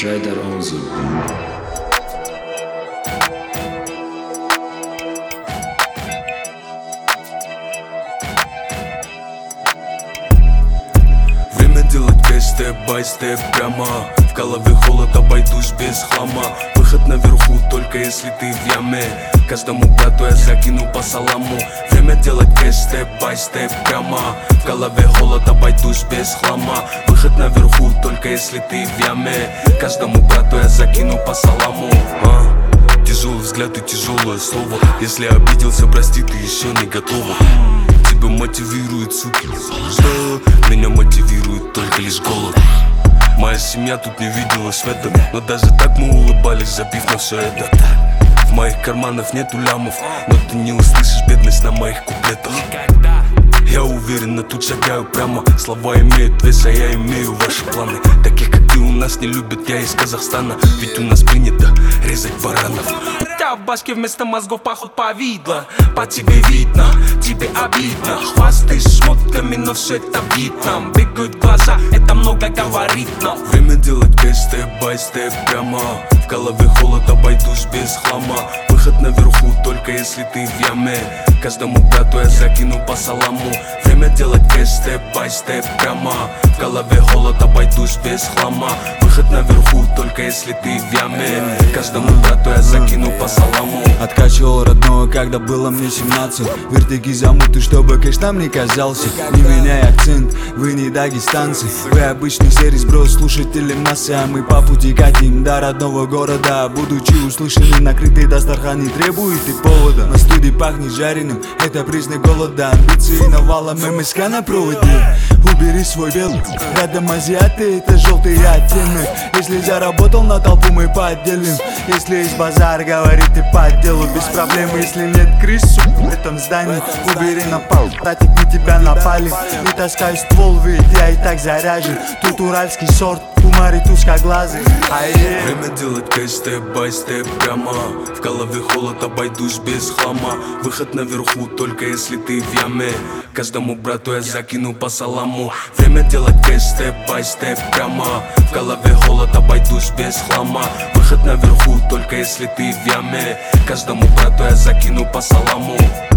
try that also. Время делать кэш, степ-бай-степ прямо. В голове холод, обойдусь без хлама. Выход наверху, только если ты в яме. Каждому брату я закину по саламу. Время делать кэш, степ-бай-степ прямо. В голове холод, обойдусь без хлама. Выход наверху, только если ты в яме. Каждому брату я закину по саламу. Тяжелый взгляд и тяжелое слово. Если обиделся, прости, ты еще не готова. Тебя мотивирует, суки, что? Меня мотивирует только лишь голод. Моя семья тут не видела света, но даже так мы улыбались, забив на все это. В моих карманах нету лямов, но ты не услышишь бедность на моих куплетах. Я уверенно тут шагаю прямо. Слова имеют вес, а я имею ваши планы. Таких как ты у нас не любят, я из Казахстана. Ведь у нас принято резать баранов. У тебя в башке вместо мозгов поход повидло. По тебе видно, тебе обидно. Хвастаешь шмотками, но все это видно. Бегают глаза, это много говорит нам. Время делать кэш, степ-бай-степ прямо. В голове холод, обойдусь без хлама. Выход наверху, только если ты в яме. Каждому брату я закину по саламу. Время делать кэш, степ-бай-степ прямо. В голове холод, обойдусь без хлама. Выход наверху, только если ты в яме. Каждому брату я закину по саламу. Откачивал родного, когда было мне 17. Вертики замуты, чтобы кэш там не казался. Не меняй акцент, вы не дагестанцы. Вы обычный серый сброс, слушатели массы. А мы по пути катим до родного города. Будучи услышаны, накрытый Дастархан не требует и повода. На студии пахнет жареным, это признак голода. Амбиции навалом, МСК на проводе. Убери свой белый, рядом азиаты, это желтый оттенок. Если заработал на толпу, мы поделим. Если есть базар, говорит и по делу. Без проблем, если нет крыс в этом здании, убери на пол. Братик, мы тебя напали. Не таскай ствол, ведь я и так заряжен. Тут уральский сорт, кумарит узкоглазый. Время делать кэш, степ-бай-степ прямо. В голове холод, обойдусь без хлама. Выход наверху, только если ты в яме. Каждому брату я закину по саламу. Время делать кэш, степ-бай-степ прямо. В голове холод, обойдусь без хлама. Выход наверху, только если ты в яме. Каждому брату я закину по саламу.